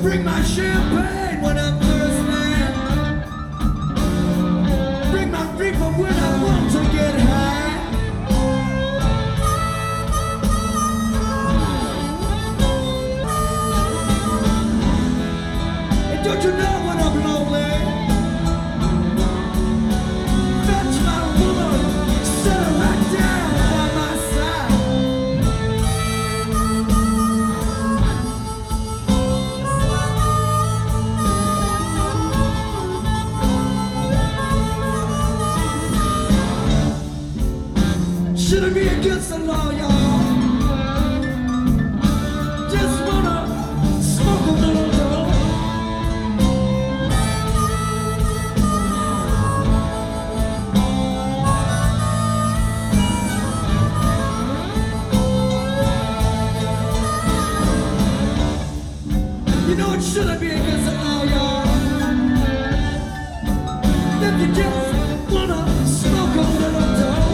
Bring my champagne when I'm thirsty. Bring my reefer when I want to get high. And don't you know when I'm lonely? Fetch my woman, set her right down by my side. Shouldn't be against the law, y'all. Just wanna smoke a little dope. You know it shouldn't be against the law, y'all. If you just wanna smoke a little dope.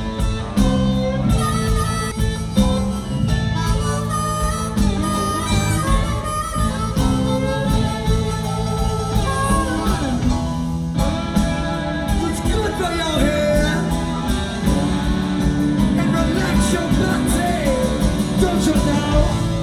It's good for your hair and relax your body, don't you know?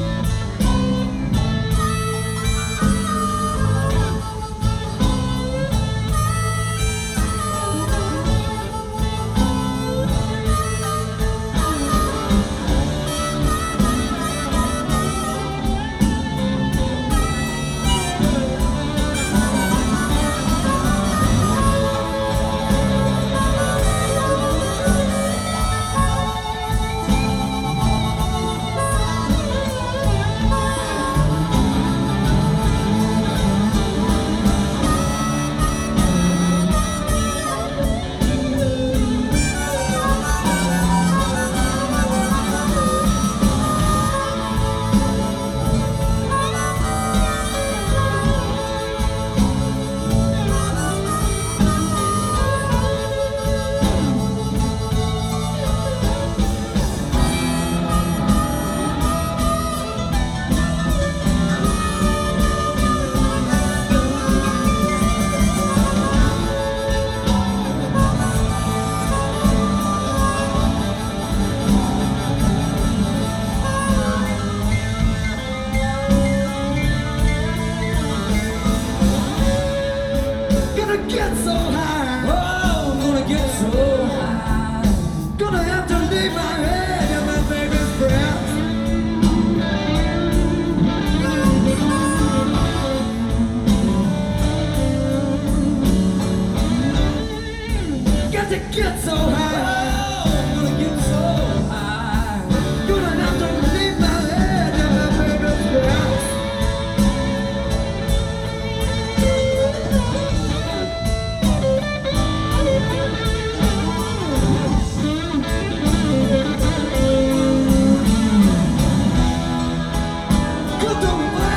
Gonna get so high, oh, I'm gonna get so high. Gonna have to leave my head in my baby's breath. Got to get so high, oh, I'm gonna get so high. Gonna have to leave my head in my baby's breath. Good to